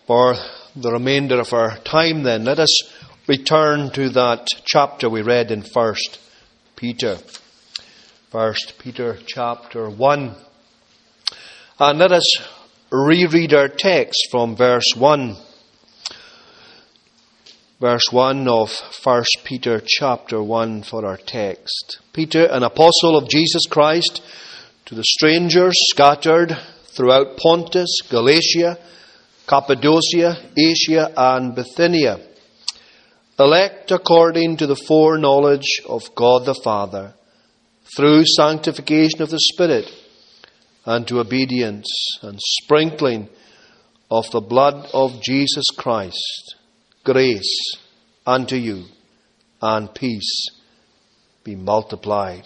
For the remainder of our time then, let us return to that chapter we read in 1 Peter. 1 Peter chapter 1. And let us reread our text from verse 1. Verse 1 of 1 Peter chapter 1 for our text. Peter, an apostle of Jesus Christ, to the strangers scattered throughout Pontus, Galatia, Cappadocia, Asia, and Bithynia, elect according to the foreknowledge of God the Father, through sanctification of the Spirit, and to obedience and sprinkling of the blood of Jesus Christ, grace unto you and peace be multiplied.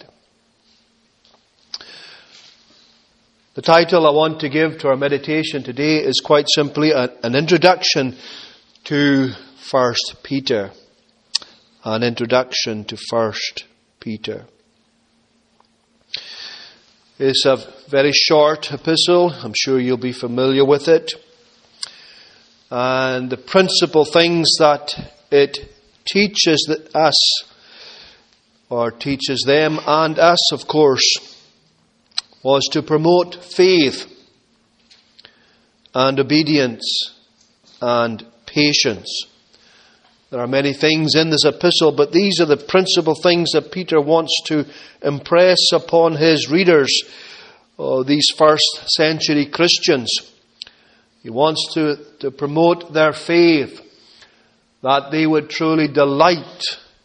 The title I want to give to our meditation today is quite simply an introduction to 1 Peter. An introduction to 1 Peter. It's a very short epistle. I'm sure you'll be familiar with it. And the principal things that it teaches us, or teaches them and us, of course, was to promote faith and obedience and patience. There are many things in this epistle, but these are the principal things that Peter wants to impress upon his readers, these first century Christians. He wants to promote their faith, that they would truly delight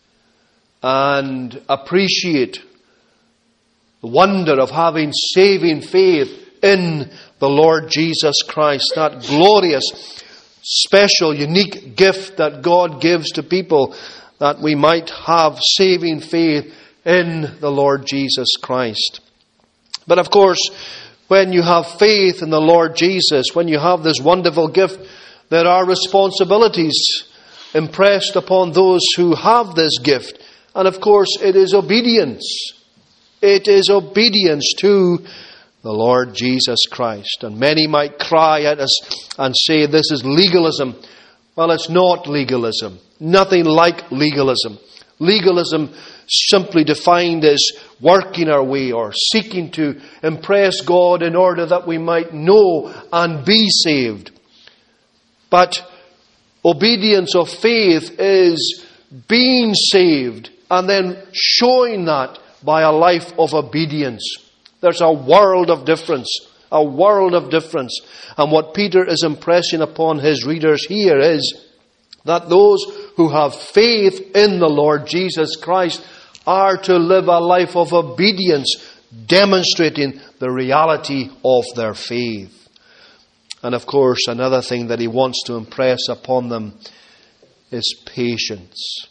and appreciate the wonder of having saving faith in the Lord Jesus Christ, that glorious, special, unique gift that God gives to people, that we might have saving faith in the Lord Jesus Christ. But of course, when you have faith in the Lord Jesus, when you have this wonderful gift, there are responsibilities impressed upon those who have this gift. And of course, it is obedience. It is obedience to the Lord Jesus Christ. And many might cry at us and say this is legalism. Well, it's not legalism. Nothing like legalism. Legalism simply defined as working our way or seeking to impress God in order that we might know and be saved. But obedience of faith is being saved and then showing that by a life of obedience. There's a world of difference. A world of difference. And what Peter is impressing upon his readers here is that those who have faith in the Lord Jesus Christ are to live a life of obedience, demonstrating the reality of their faith. And of course, another thing that he wants to impress upon them is patience.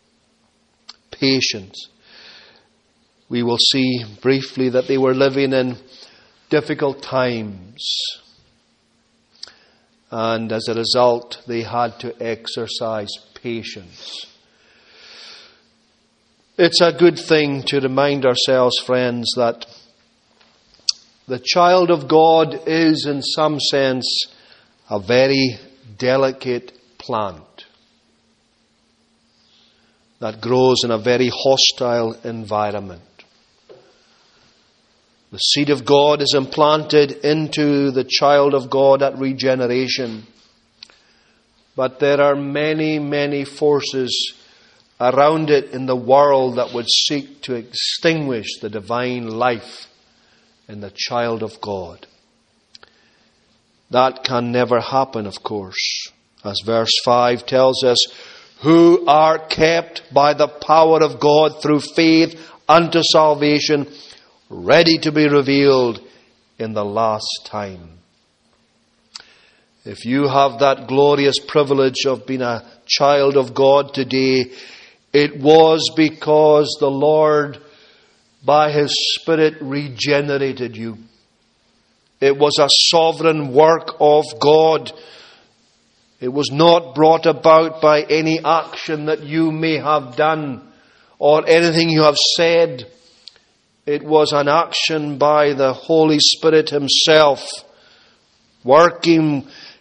Patience. We will see briefly that they were living in difficult times. And as a result, they had to exercise patience. It's a good thing to remind ourselves, friends, that the child of God is, in some sense, a very delicate plant that grows in a very hostile environment. The seed of God is implanted into the child of God at regeneration. But there are many, many forces around it in the world that would seek to extinguish the divine life in the child of God. That can never happen, of course. As verse 5 tells us, who are kept by the power of God through faith unto salvation, ready to be revealed in the last time. If you have that glorious privilege of being a child of God today, it was because the Lord, by His Spirit, regenerated you. It was a sovereign work of God. It was not brought about by any action that you may have done or anything you have said. It was an action by the Holy Spirit Himself, working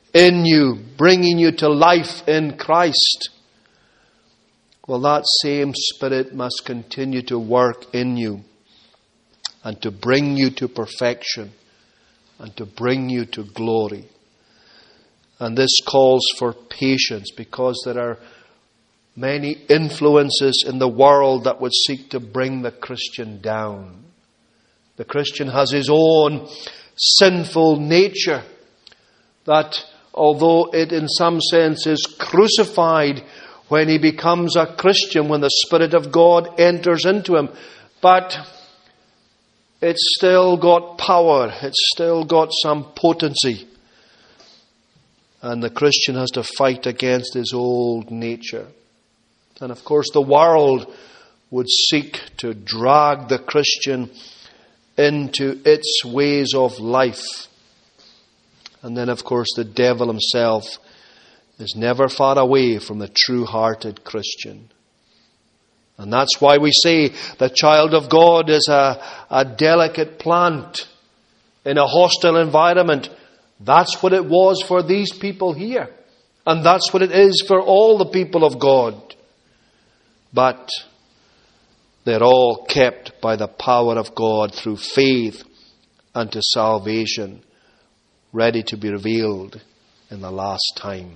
in you, bringing you to life in Christ. Well, that same Spirit must continue to work in you and to bring you to perfection and to bring you to glory. And this calls for patience, because there are many influences in the world that would seek to bring the Christian down. The Christian has his own sinful nature that, although it in some sense is crucified when he becomes a Christian, when the Spirit of God enters into him, but it's still got power, it's still got some potency. And the Christian has to fight against his old nature. And of course the world would seek to drag the Christian into its ways of life. And then of course the devil himself is never far away from the true-hearted Christian. And that's why we say the child of God is a delicate plant in a hostile environment. That's what it was for these people here. And that's what it is for all the people of God. But they're all kept by the power of God through faith unto salvation, ready to be revealed in the last time.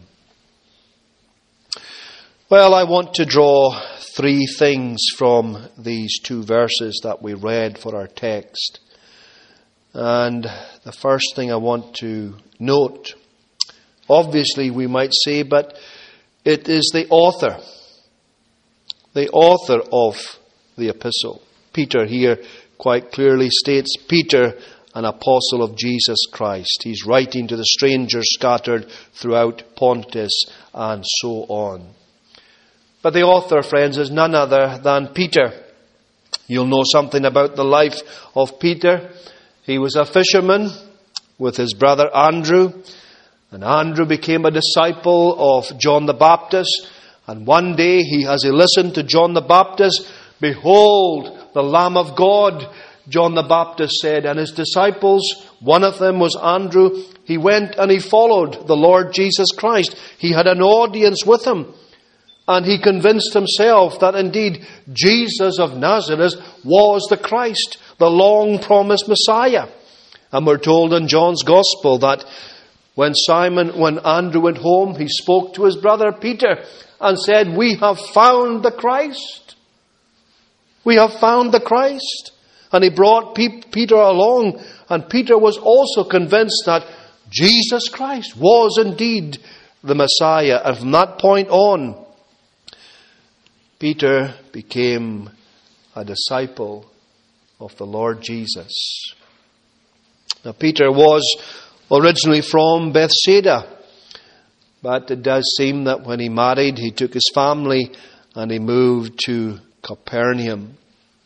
Well, I want to draw three things from these two verses that we read for our text. And the first thing I want to note, obviously we might say, but it is the author of the epistle. Peter here quite clearly states, Peter, an apostle of Jesus Christ. He's writing to the strangers scattered throughout Pontus and so on. But the author, friends, is none other than Peter. You'll know something about the life of Peter. He was a fisherman with his brother Andrew. And Andrew became a disciple of John the Baptist. And one day, as he listened to John the Baptist, behold, the Lamb of God, John the Baptist said. And his disciples, one of them was Andrew, he went and he followed the Lord Jesus Christ. He had an audience with him. And he convinced himself that indeed Jesus of Nazareth was the Christ, the long-promised Messiah. And we're told in John's Gospel that when Andrew went home, he spoke to his brother Peter and said, we have found the Christ. We have found the Christ. And he brought Peter along, and Peter was also convinced that Jesus Christ was indeed the Messiah. And from that point on, Peter became a disciple of the Lord Jesus. Now, Peter was originally from Bethsaida, but it does seem that when he married, he took his family and he moved to Capernaum.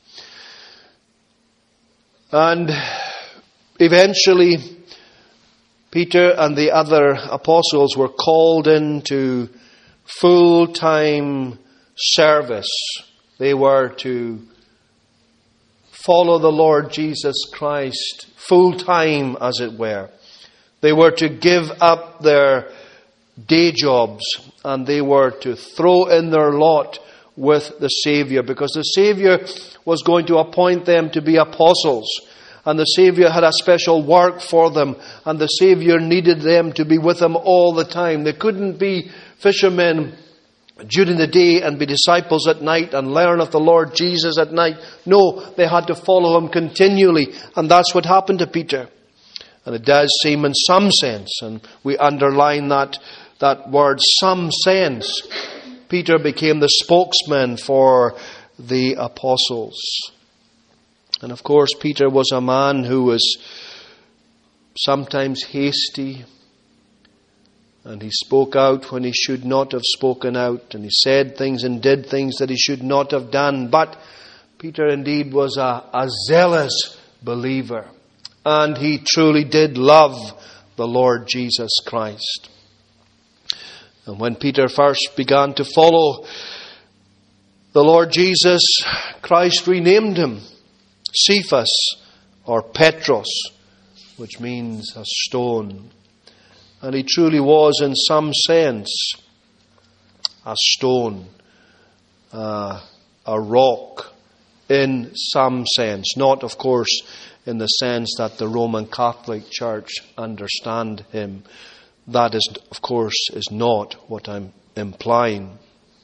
And eventually, Peter and the other apostles were called into full-time service. They were to follow the Lord Jesus Christ full-time, as it were. They were to give up their day jobs and they were to throw in their lot with the Savior, because the Savior was going to appoint them to be apostles, and the Savior had a special work for them, and the Savior needed them to be with him all the time. They couldn't be fishermen during the day and be disciples at night and learn of the Lord Jesus at night. No, they had to follow him continually, and that's what happened to Peter. And it does seem in some sense, and we underline that word, some sense, Peter became the spokesman for the apostles. And of course, Peter was a man who was sometimes hasty, and he spoke out when he should not have spoken out, and he said things and did things that he should not have done. But Peter indeed was a zealous believer, and he truly did love the Lord Jesus Christ. And when Peter first began to follow the Lord Jesus, Christ renamed him Cephas, or Petros, which means a stone. And he truly was, in some sense, a stone, a rock, in some sense. Not, of course, in the sense that the Roman Catholic Church understand him. That is, of course, is not what I'm implying.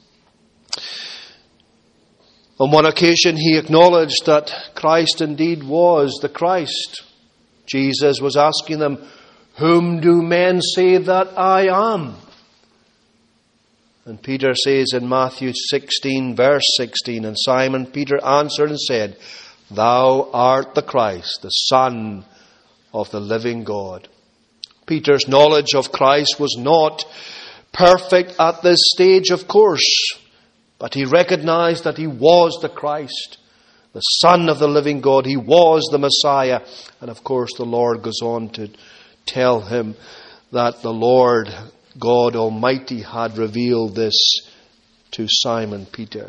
On one occasion, he acknowledged that Christ indeed was the Christ. Jesus was asking them, "Whom do men say that I am?" And Peter says in Matthew 16, verse 16, "And Simon Peter answered and said, Thou art the Christ, the Son of the living God." Peter's knowledge of Christ was not perfect at this stage, of course, but he recognized that he was the Christ, the Son of the living God. He was the Messiah. And of course, the Lord goes on to tell him that the Lord God Almighty had revealed this to Simon Peter.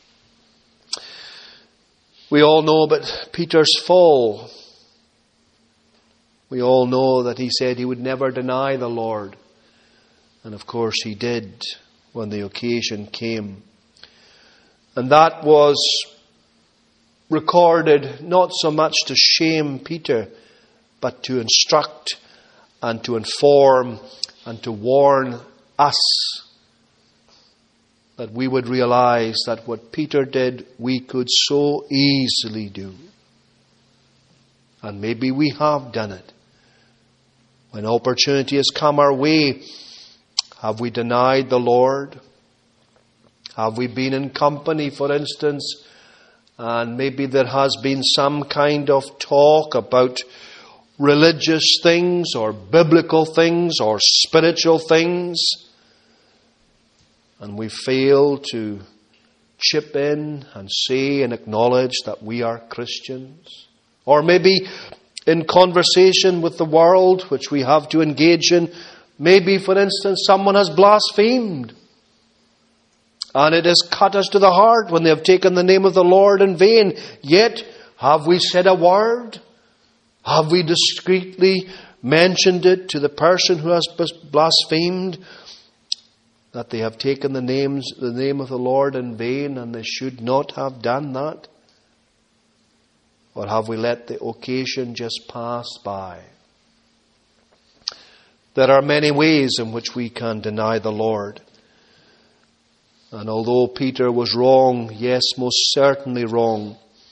We all know about Peter's fall. We all know that he said he would never deny the Lord. And of course he did when the occasion came. And that was recorded not so much to shame Peter, but to instruct and to inform and to warn us that we would realize that what Peter did, we could so easily do. And maybe we have done it. When opportunity has come our way, have we denied the Lord? Have we been in company, for instance, and maybe there has been some kind of talk about religious things or biblical things or spiritual things, and we fail to chip in and say and acknowledge that we are Christians? Or maybe in conversation with the world, which we have to engage in, maybe, for instance, someone has blasphemed. And it has cut us to the heart when they have taken the name of the Lord in vain. Yet, have we said a word? Have we discreetly mentioned it to the person who has blasphemed, that they have taken the name of the Lord in vain and they should not have done that? Or have we let the occasion just pass by? There are many ways in which we can deny the Lord. And although Peter was wrong, yes, most certainly wrong,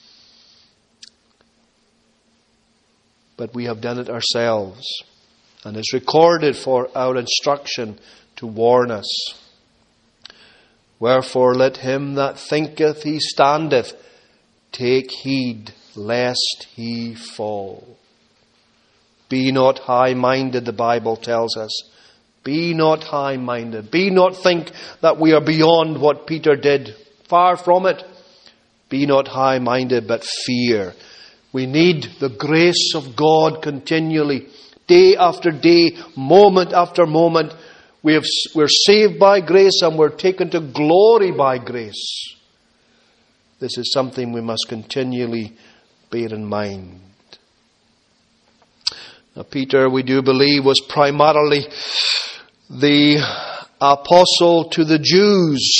but we have done it ourselves. And it's recorded for our instruction to warn us. Wherefore let him that thinketh he standeth take heed lest he fall. Be not high-minded, the Bible tells us. Be not high-minded. Be not think that we are beyond what Peter did. Far from it. Be not high-minded, but fear. We need the grace of God continually. Day after day, moment after moment. We're saved by grace and we're taken to glory by grace. This is something we must continually bear in mind. Now, Peter, we do believe, was primarily the apostle to the Jews.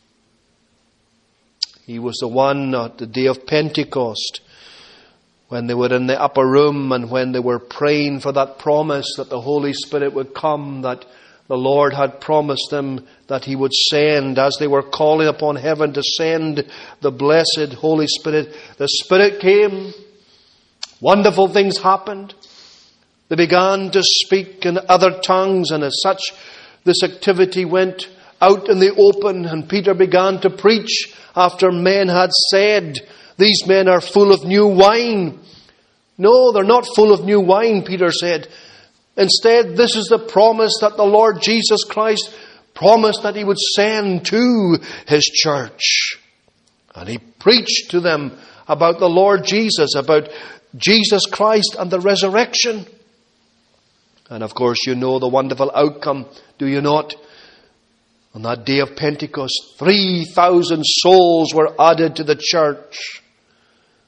He was the one at the day of Pentecost, when they were in the upper room and when they were praying for that promise that the Holy Spirit would come, that the Lord had promised them that He would send, as they were calling upon heaven to send the blessed Holy Spirit. The Spirit came. Wonderful things happened. They began to speak in other tongues, and as such, this activity went out in the open, and Peter began to preach after men had said, "These men are full of new wine." No, they're not full of new wine, Peter said. Instead, this is the promise that the Lord Jesus Christ promised that He would send to His church. And He preached to them about the Lord Jesus, about Jesus Christ and the resurrection. And of course, you know the wonderful outcome, do you not? On that day of Pentecost, 3,000 souls were added to the church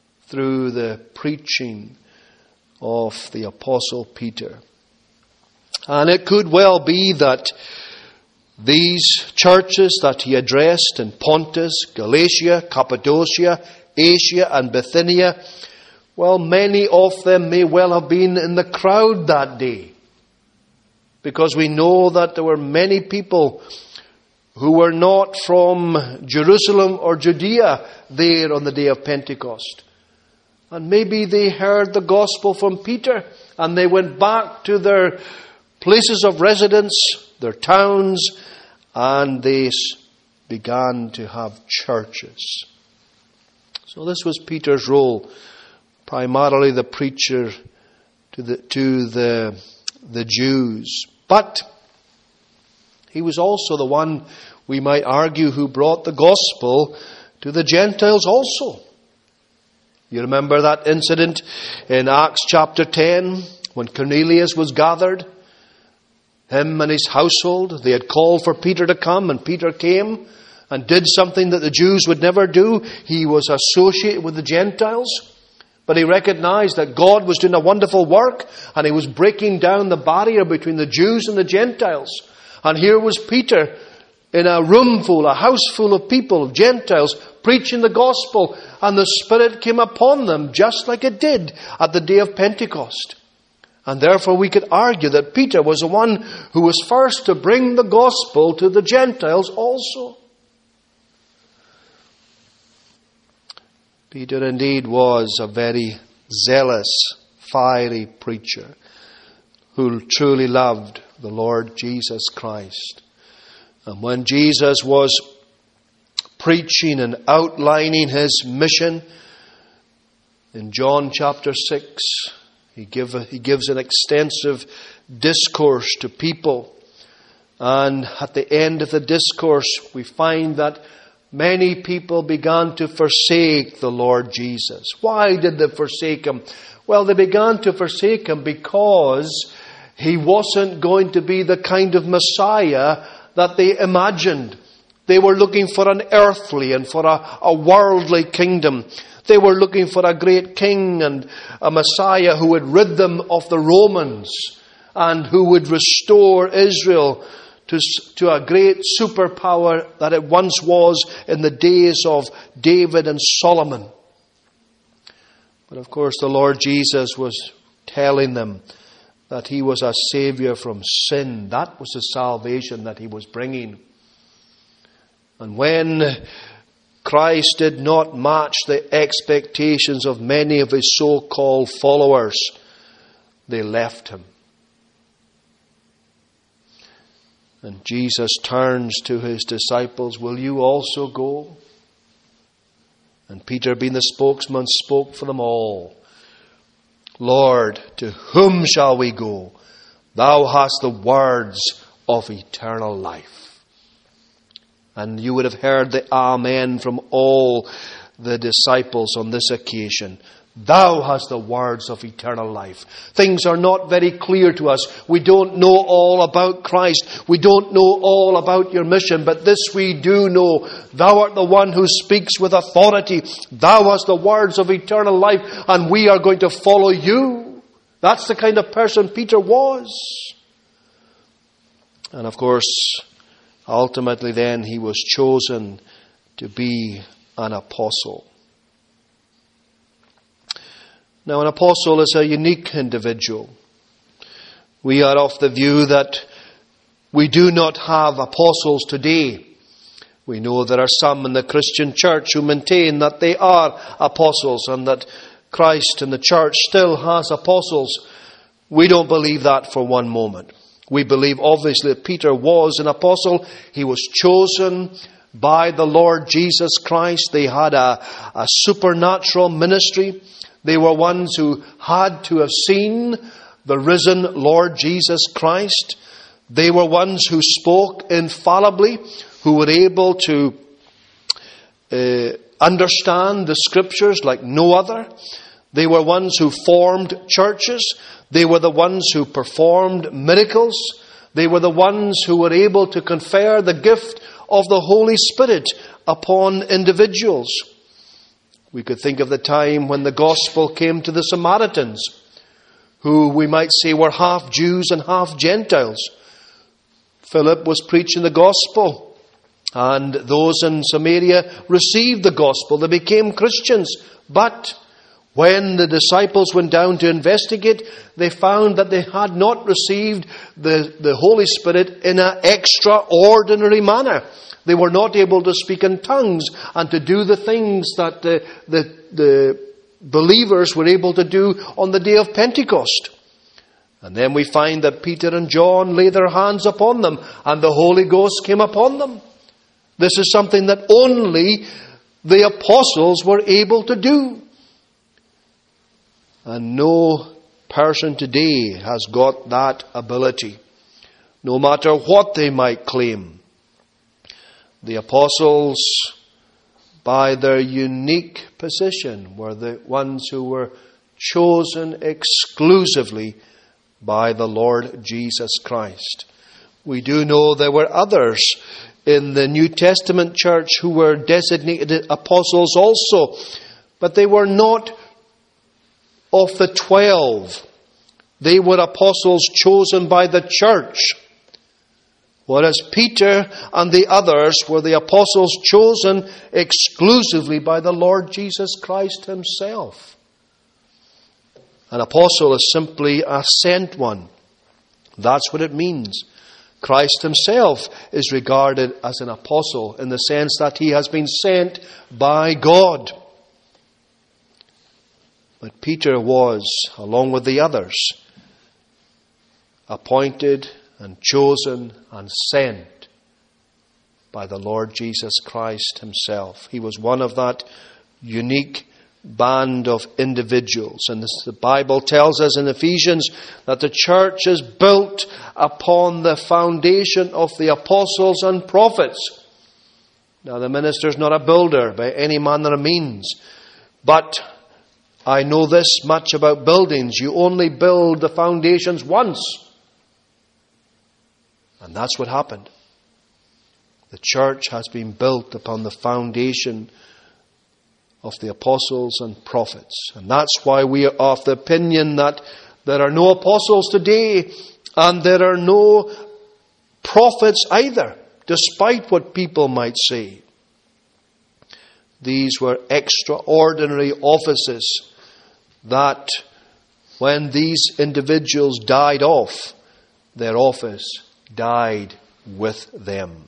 through the preaching of the Apostle Peter. And it could well be that these churches that he addressed in Pontus, Galatia, Cappadocia, Asia and Bithynia, well, many of them may well have been in the crowd that day. Because we know that there were many people who were not from Jerusalem or Judea there on the day of Pentecost. And maybe they heard the gospel from Peter and they went back to their places of residence, their towns, and they began to have churches. So this was Peter's role, primarily the preacher to the Jews. But he was also the one, we might argue, who brought the gospel to the Gentiles also. You remember that incident in Acts chapter 10 when Cornelius was gathered? Him and his household, they had called for Peter to come, and Peter came and did something that the Jews would never do. He was associated with the Gentiles, but he recognized that God was doing a wonderful work, and he was breaking down the barrier between the Jews and the Gentiles. And here was Peter in a room full, a house full of people, of Gentiles, preaching the gospel, and the Spirit came upon them just like it did at the day of Pentecost. And therefore we could argue that Peter was the one who was first to bring the gospel to the Gentiles also. Peter indeed was a very zealous, fiery preacher who truly loved the Lord Jesus Christ. And when Jesus was preaching and outlining his mission in John chapter 6, he gives an extensive discourse to people. And at the end of the discourse, we find that many people began to forsake the Lord Jesus. Why did they forsake him? Well, they began to forsake him because he wasn't going to be the kind of Messiah that they imagined. They were looking for an earthly and for a worldly kingdom. They were looking for a great king and a Messiah who would rid them of the Romans and who would restore Israel to a great superpower that it once was in the days of David and Solomon. But of course the Lord Jesus was telling them that he was a saviour from sin. That was the salvation that he was bringing. And when Christ did not match the expectations of many of his so-called followers, they left him. And Jesus turns to his disciples, "Will you also go?" And Peter, being the spokesman, spoke for them all. "Lord, to whom shall we go? Thou hast the words of eternal life." And you would have heard the amen from all the disciples on this occasion. Thou hast the words of eternal life. Things are not very clear to us. We don't know all about Christ. We don't know all about your mission. But this we do know. Thou art the one who speaks with authority. Thou hast the words of eternal life. And we are going to follow you. That's the kind of person Peter was. And of course, ultimately then he was chosen to be an apostle. Now, an apostle is a unique individual. We are of the view that we do not have apostles today. We know there are some in the Christian church who maintain that they are apostles and that Christ and the church still has apostles. We don't believe that for one moment. We believe obviously that Peter was an apostle. He was chosen by the Lord Jesus Christ. They had a supernatural ministry. They were ones who had to have seen the risen Lord Jesus Christ. They were ones who spoke infallibly, who were able to understand the Scriptures like no other. They were ones who formed churches. They were the ones who performed miracles. They were the ones who were able to confer the gift of the Holy Spirit upon individuals. We could think of the time when the gospel came to the Samaritans, who we might say were half Jews and half Gentiles. Philip was preaching the gospel, and those in Samaria received the gospel. They became Christians. But when the disciples went down to investigate, they found that they had not received the Holy Spirit in an extraordinary manner. They were not able to speak in tongues and to do the things that the believers were able to do on the day of Pentecost. And then we find that Peter and John laid their hands upon them, and the Holy Ghost came upon them. This is something that only the apostles were able to do. And no person today has got that ability, no matter what they might claim. The apostles, by their unique position, were the ones who were chosen exclusively by the Lord Jesus Christ. We do know there were others in the New Testament church who were designated apostles also, but they were not of the 12. They were apostles chosen by the church, whereas Peter and the others were the apostles chosen exclusively by the Lord Jesus Christ himself. An apostle is simply a sent one. That's what it means. Christ himself is regarded as an apostle in the sense that he has been sent by God. But Peter was, along with the others, appointed and chosen and sent by the Lord Jesus Christ himself. He was one of that unique band of individuals. And the Bible tells us in Ephesians that the church is built upon the foundation of the apostles and prophets. Now, the minister is not a builder by any manner of means, but I know this much about buildings: you only build the foundations once. And that's what happened. The church has been built upon the foundation of the apostles and prophets. And that's why we are of the opinion that there are no apostles today and there are no prophets either, despite what people might say. These were extraordinary offices that when these individuals died off, their office died with them.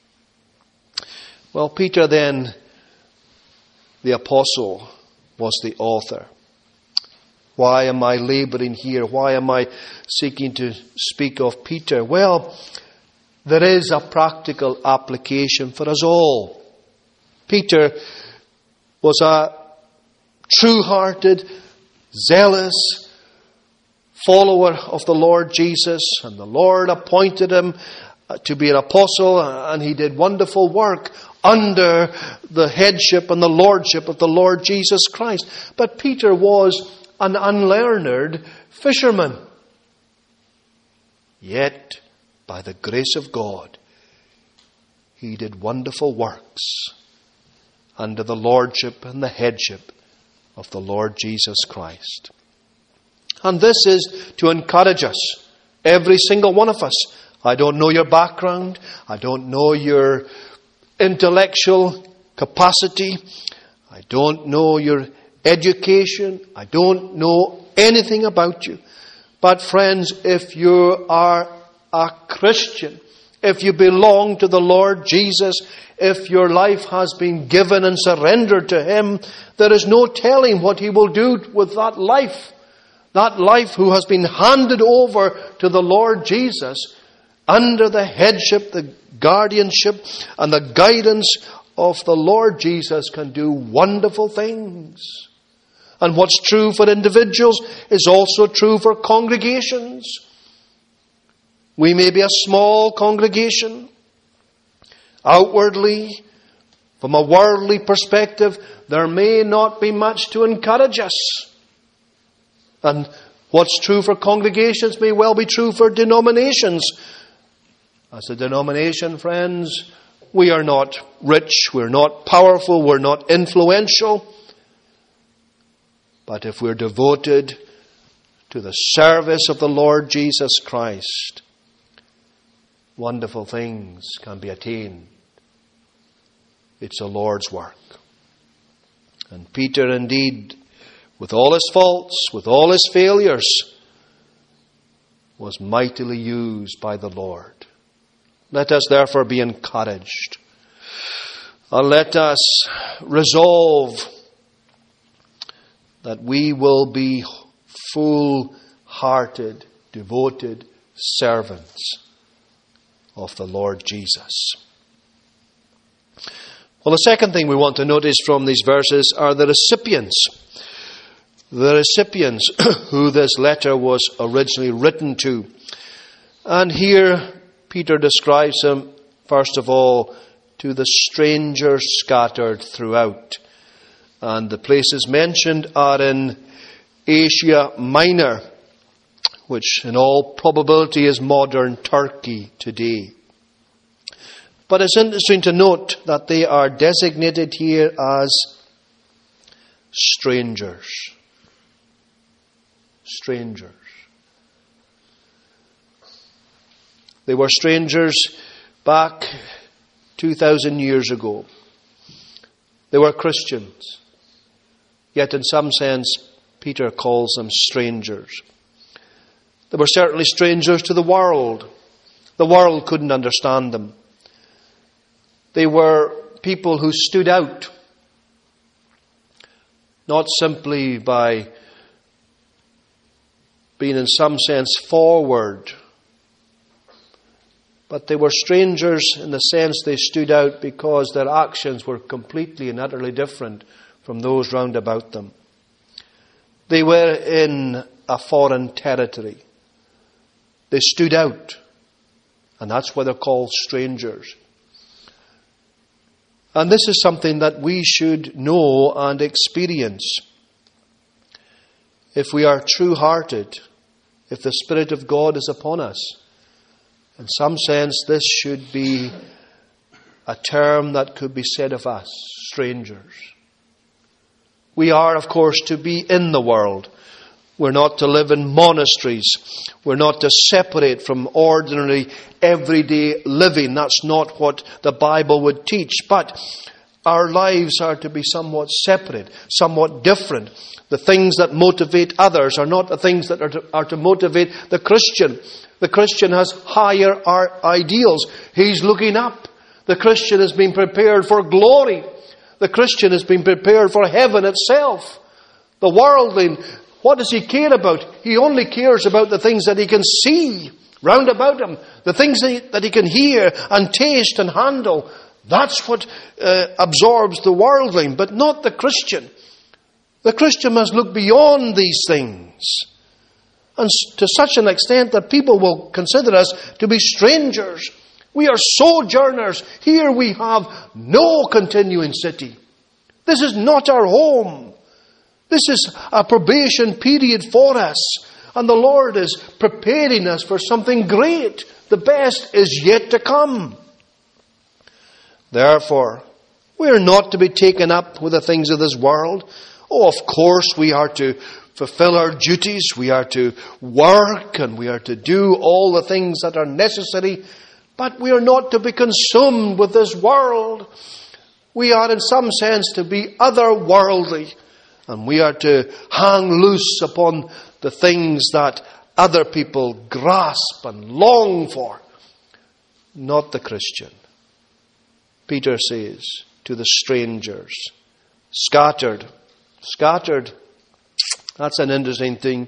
Well, Peter then, the apostle, was the author. Why am I labouring here? Why am I seeking to speak of Peter? Well, there is a practical application for us all. Peter was a true-hearted, zealous follower of the Lord Jesus, and the Lord appointed him to be an apostle, and he did wonderful work under the headship and the lordship of the Lord Jesus Christ. But Peter was an unlearned fisherman. Yet, by the grace of God, he did wonderful works under the lordship and the headship of the Lord Jesus Christ. And this is to encourage us, every single one of us. I don't know your background. I don't know your intellectual capacity. I don't know your education. I don't know anything about you. But friends, if you are a Christian, if you belong to the Lord Jesus, if your life has been given and surrendered to Him, there is no telling what He will do with that life. That life who has been handed over to the Lord Jesus under the headship, the guardianship, and the guidance of the Lord Jesus can do wonderful things. And what's true for individuals is also true for congregations. We may be a small congregation. Outwardly, from a worldly perspective, there may not be much to encourage us. And what's true for congregations may well be true for denominations. As a denomination, friends, we are not rich, we're not powerful, we're not influential. But if we're devoted to the service of the Lord Jesus Christ, wonderful things can be attained. It's the Lord's work. And Peter, indeed, with all his faults, with all his failures, was mightily used by the Lord. Let us therefore be encouraged. And let us resolve that we will be full-hearted, devoted servants of the Lord Jesus. Well, the second thing we want to notice from these verses are the recipients. The recipients who this letter was originally written to. And here Peter describes them, first of all, to the strangers scattered throughout. And the places mentioned are in Asia Minor, which in all probability is modern Turkey today. But it's interesting to note that they are designated here as strangers. Strangers. They were strangers back 2,000 years ago. They were Christians. Yet in some sense, Peter calls them strangers. They were certainly strangers to the world. The world couldn't understand them. They were people who stood out, not simply by being in some sense forward, but they were strangers in the sense they stood out because their actions were completely and utterly different from those round about them. They were in a foreign territory. They stood out, and that's why they're called strangers. And this is something that we should know and experience. If we are true-hearted, if the Spirit of God is upon us, in some sense this should be a term that could be said of us, strangers. We are, of course, to be in the world. We're not to live in monasteries. We're not to separate from ordinary, everyday living. That's not what the Bible would teach. But our lives are to be somewhat separate, somewhat different. The things that motivate others are not the things that are to motivate the Christian. The Christian has higher ideals. He's looking up. The Christian has been prepared for glory. The Christian has been prepared for heaven itself. The worldling, what does he care about? He only cares about the things that he can see round about him. The things that he can hear and taste and handle. That's what absorbs the worldling, but not the Christian. The Christian must look beyond these things. And to such an extent that people will consider us to be strangers. We are sojourners. Here we have no continuing city. This is not our home. This is a probation period for us. And the Lord is preparing us for something great. The best is yet to come. Therefore, we are not to be taken up with the things of this world. Oh, of course, we are to fulfill our duties. We are to work and we are to do all the things that are necessary. But we are not to be consumed with this world. We are in some sense to be otherworldly. And we are to hang loose upon the things that other people grasp and long for. Not the Christian. Peter says to the strangers, scattered. Scattered. That's an interesting thing.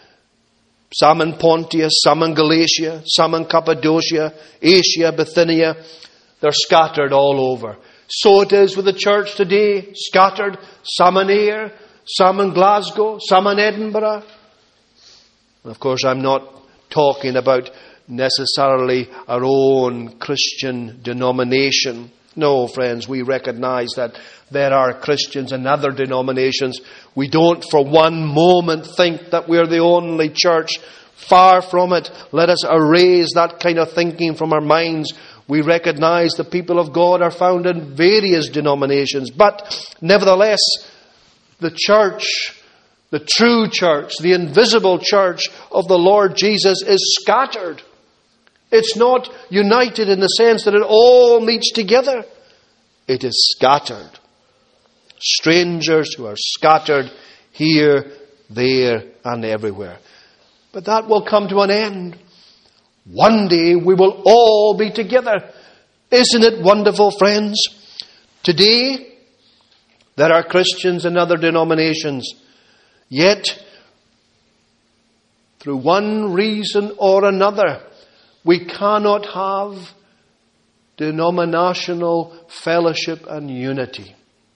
Some in Pontus, some in Galatia, some in Cappadocia, Asia, Bithynia. They're scattered all over. So it is with the church today. Scattered. Some in Ayr, some in Glasgow, some in Edinburgh. And of course, I'm not talking about necessarily our own Christian denomination. No, friends, we recognize that there are Christians in other denominations. We don't for one moment think that we're the only church. Far from it. Let us erase that kind of thinking from our minds. We recognize the people of God are found in various denominations. But nevertheless, the church The true church, the invisible church of the Lord Jesus, is scattered. It's not united in the sense that it all meets together. It is scattered. Strangers who are scattered here, there, and everywhere. But that will come to an end. One day we will all be together. Isn't it wonderful, friends? Today, there are Christians in other denominations. Yet, through one reason or another, we cannot have denominational fellowship and unity.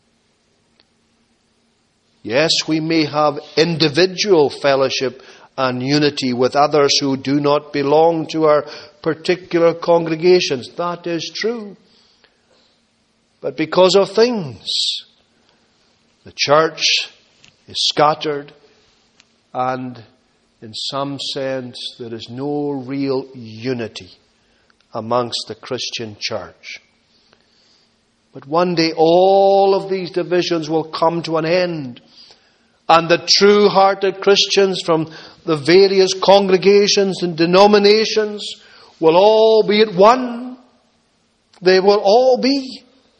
Yes, we may have individual fellowship and unity with others who do not belong to our particular congregations. That is true. But because of things, the church is scattered, and in some sense there is no real unity amongst the Christian church. But one day all of these divisions will come to an end, and the true-hearted Christians from the various congregations and denominations will all be at one. They will all be.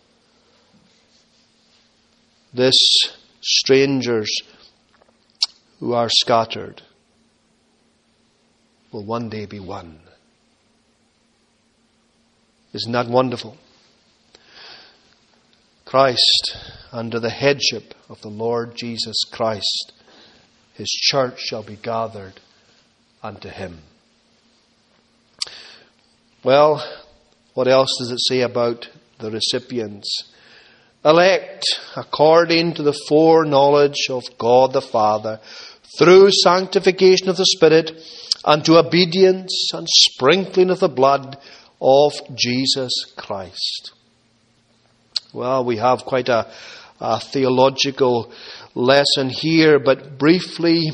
This strangers who are scattered will one day be one. Isn't that wonderful? Christ, under the headship of the Lord Jesus Christ, His church shall be gathered unto Him. Well, what else does it say about the recipients? Elect according to the foreknowledge of God the Father, through sanctification of the Spirit, unto obedience and sprinkling of the blood of Jesus Christ. Well, we have quite a theological lesson here, but briefly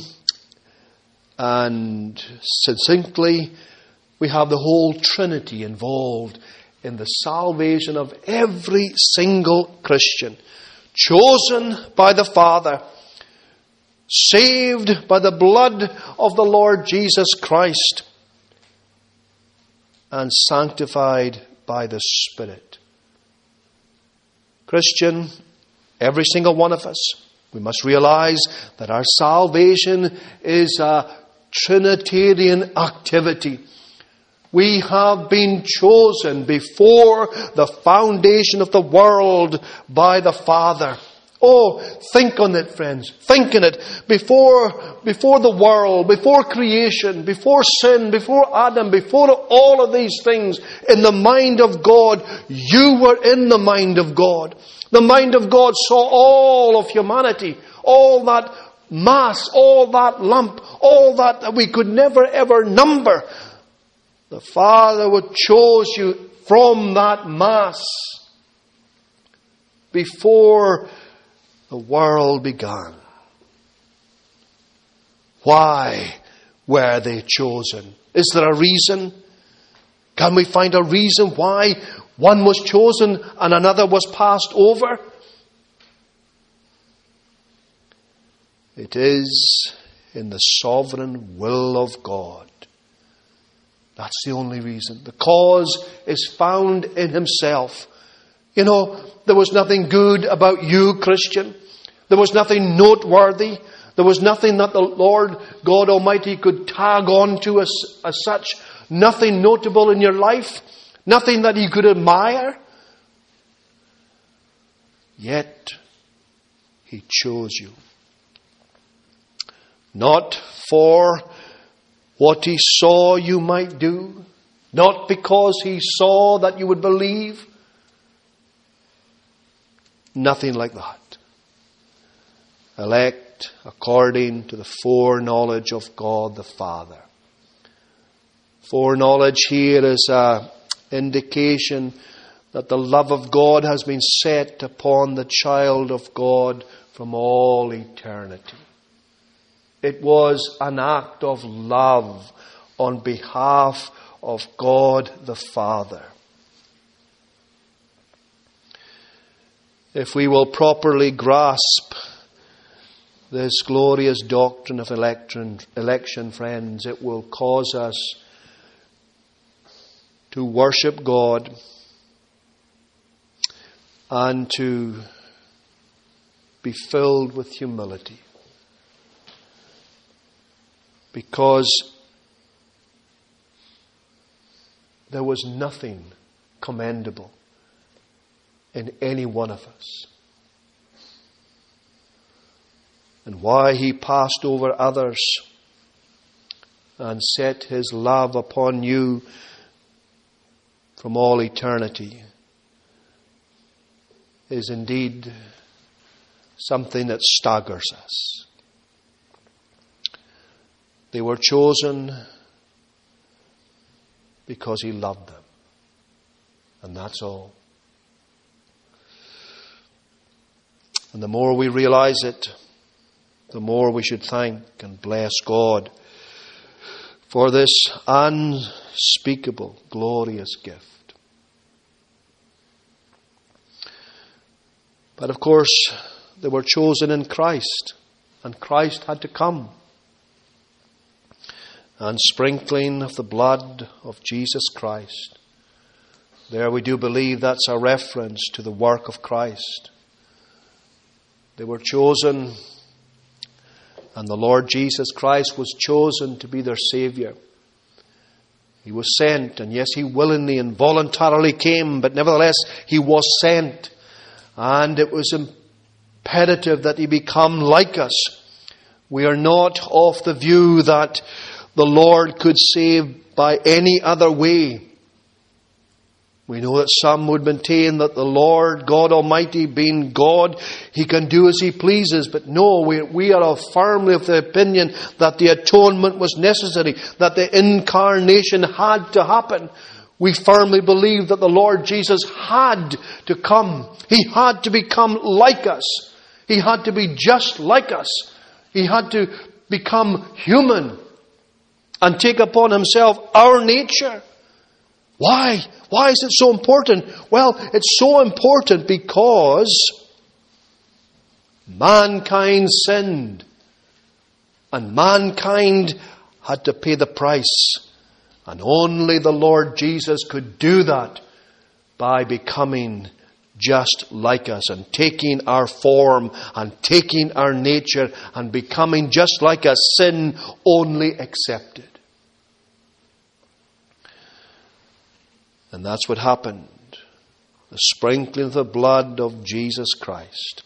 and succinctly, we have the whole Trinity involved in the salvation of every single Christian. Chosen by the Father, saved by the blood of the Lord Jesus Christ, and sanctified by the Spirit. Christian, every single one of us, we must realize that our salvation is a Trinitarian activity. We have been chosen before the foundation of the world by the Father. Oh, think on it, friends. Think on it. Before the world, before creation, before sin, before Adam, before all of these things, in the mind of God, you were in the mind of God. The mind of God saw all of humanity, all that mass, all that lump, all that we could never ever number. The Father would chose you from that mass before the world began. Why were they chosen? Is there a reason? Can we find a reason why one was chosen and another was passed over? It is in the sovereign will of God. That's the only reason. The cause is found in Himself. You know, there was nothing good about you, Christian. There was nothing noteworthy. There was nothing that the Lord God Almighty could tag on to as such. Nothing notable in your life. Nothing that He could admire. Yet, He chose you. Not for what He saw you might do. Not because He saw that you would believe. Nothing like that. Elect according to the foreknowledge of God the Father. Foreknowledge here is an indication that the love of God has been set upon the child of God from all eternity. It was an act of love on behalf of God the Father. If we will properly grasp this glorious doctrine of election, friends, it will cause us to worship God and to be filled with humility. Because there was nothing commendable in any one of us. And why He passed over others and set His love upon you from all eternity is indeed something that staggers us. They were chosen because He loved them. And that's all. And the more we realize it, the more we should thank and bless God for this unspeakable, glorious gift. But of course, they were chosen in Christ, and Christ had to come. And sprinkling of the blood of Jesus Christ. There we do believe that's a reference to the work of Christ. They were chosen, and the Lord Jesus Christ was chosen to be their Saviour. He was sent, and yes, He willingly and voluntarily came, but nevertheless He was sent. And it was imperative that He become like us. We are not of the view that the Lord could save by any other way. We know that some would maintain that the Lord God Almighty, being God, He can do as He pleases. But no, we are firmly of the opinion that the atonement was necessary, that the incarnation had to happen. We firmly believe that the Lord Jesus had to come. He had to become like us. He had to be just like us. He had to become human and take upon Himself our nature. Why? Why is it so important? Well, it's so important because mankind sinned. And mankind had to pay the price. And only the Lord Jesus could do that by becoming just like us and taking our form and taking our nature and becoming just like us, sin only accepted. And that's what happened. The sprinkling of the blood of Jesus Christ.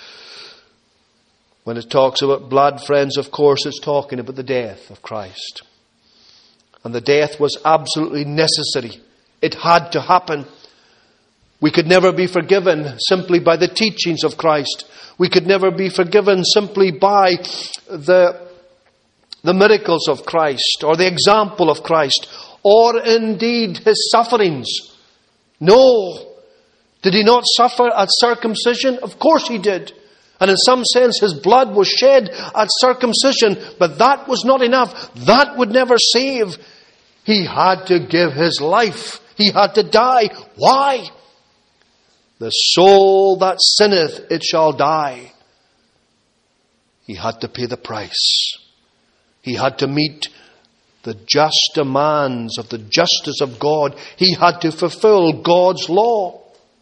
When it talks about blood, friends, of course it's talking about the death of Christ. And the death was absolutely necessary. It had to happen. We could never be forgiven simply by the teachings of Christ. We could never be forgiven simply by the miracles of Christ or the example of Christ or indeed His sufferings. No. Did He not suffer at circumcision? Of course He did. And in some sense His blood was shed at circumcision, but that was not enough. That would never save. He had to give His life. He had to die. Why? The soul that sinneth, it shall die. He had to pay the price. He had to meet the just demands of the justice of God. He had to fulfill God's law.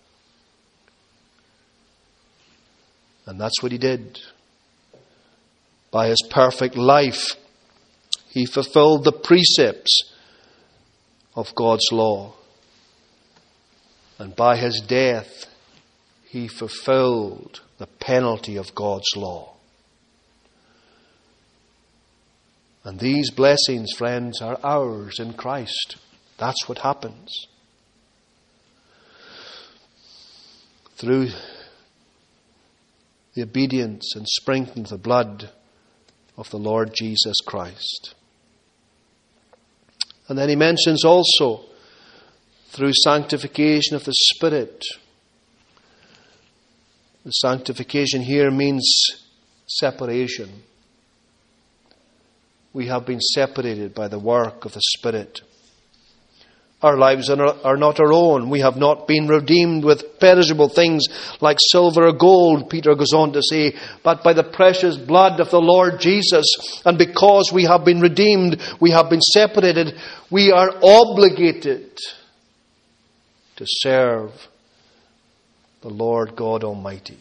And that's what He did. By His perfect life, He fulfilled the precepts of God's law. And by His death, He fulfilled the penalty of God's law. And these blessings, friends, are ours in Christ. That's what happens. Through the obedience and sprinkling of the blood of the Lord Jesus Christ. And then he mentions also through sanctification of the Spirit. The sanctification here means separation. We have been separated by the work of the Spirit. Our lives are not our own. We have not been redeemed with perishable things like silver or gold, Peter goes on to say, but by the precious blood of the Lord Jesus. And because we have been redeemed, we have been separated, we are obligated to serve the Lord God Almighty.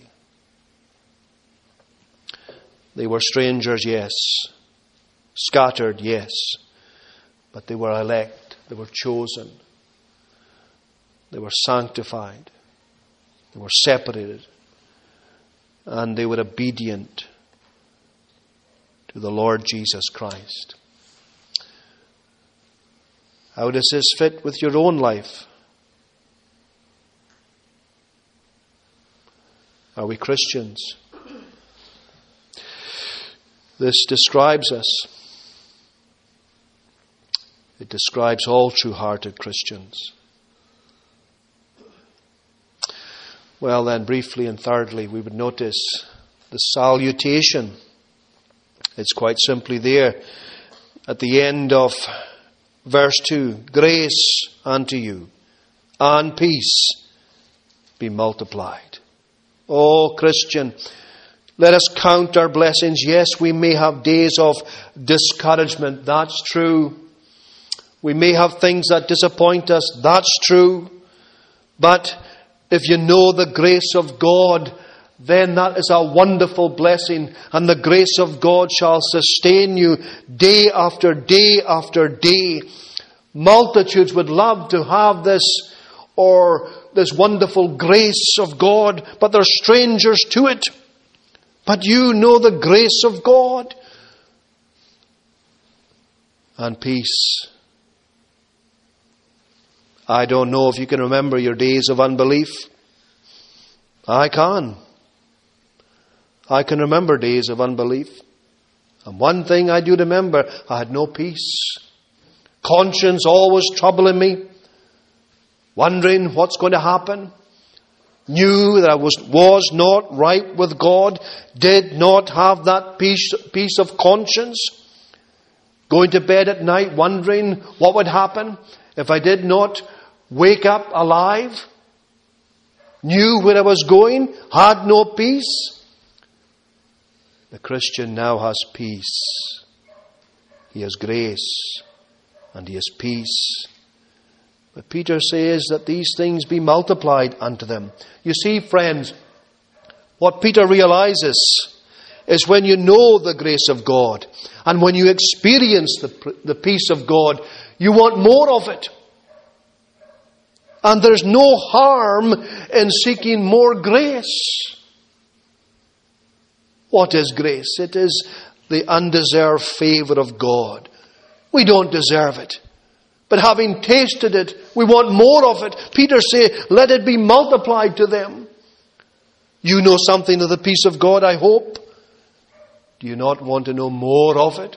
They were strangers, yes. Scattered, yes. But they were elect. They were chosen. They were sanctified. They were separated. And they were obedient to the Lord Jesus Christ. How does this fit with your own life? Are we Christians? This describes us. It describes all true-hearted Christians. Well then, briefly and thirdly, we would notice the salutation. It's quite simply there at the end of verse 2. Grace unto you and peace be multiplied. Oh, Christian, let us count our blessings. Yes, we may have days of discouragement. That's true. We may have things that disappoint us. That's true. But if you know the grace of God, then that is a wonderful blessing. And the grace of God shall sustain you day after day after day. Multitudes would love to have this wonderful grace of God, but they're strangers to it. But you know the grace of God. And peace. I don't know if you can remember your days of unbelief. I can. I can remember days of unbelief. And one thing I do remember, I had no peace. Conscience always troubling me. Wondering what's going to happen. Knew that I was not right with God. Did not have that peace of conscience. Going to bed at night wondering what would happen if I did not wake up alive. Knew where I was going. Had no peace. The Christian now has peace. He has grace. And he has peace. But Peter says that these things be multiplied unto them. You see, friends, what Peter realizes is when you know the grace of God and when you experience the peace of God, you want more of it. And there's no harm in seeking more grace. What is grace? It is the undeserved favor of God. We don't deserve it. But having tasted it, we want more of it. Peter says, let it be multiplied to them. You know something of the peace of God, I hope. Do you not want to know more of it?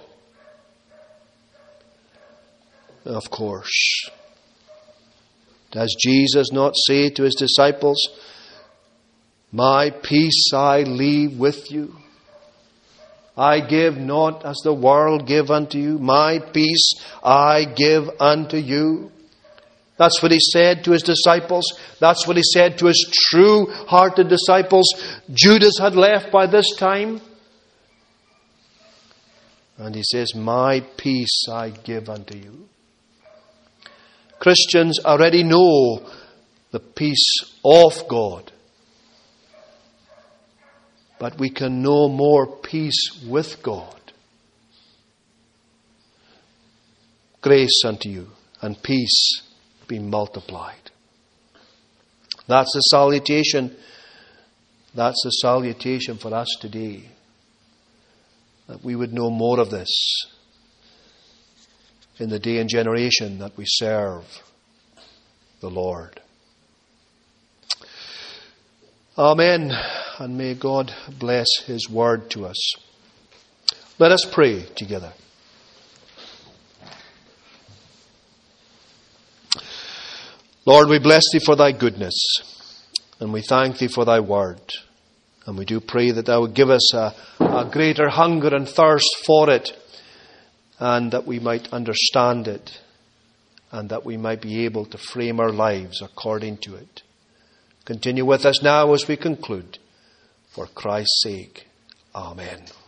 Of course. Does Jesus not say to his disciples, my peace I leave with you? I give not as the world give unto you. My peace I give unto you. That's what he said to his disciples. That's what he said to his true-hearted disciples. Judas had left by this time. And he says, my peace I give unto you. Christians already know the peace of God. But we can know more peace with God. Grace unto you and peace be multiplied. That's the salutation. That's the salutation for us today. That we would know more of this in the day and generation that we serve the Lord. Amen. And may God bless his word to us. Let us pray together. Lord, we bless thee for thy goodness, and we thank thee for thy word. And we do pray that thou would give us a greater hunger and thirst for it, and that we might understand it and that we might be able to frame our lives according to it. Continue with us now as we conclude. For Christ's sake. Amen.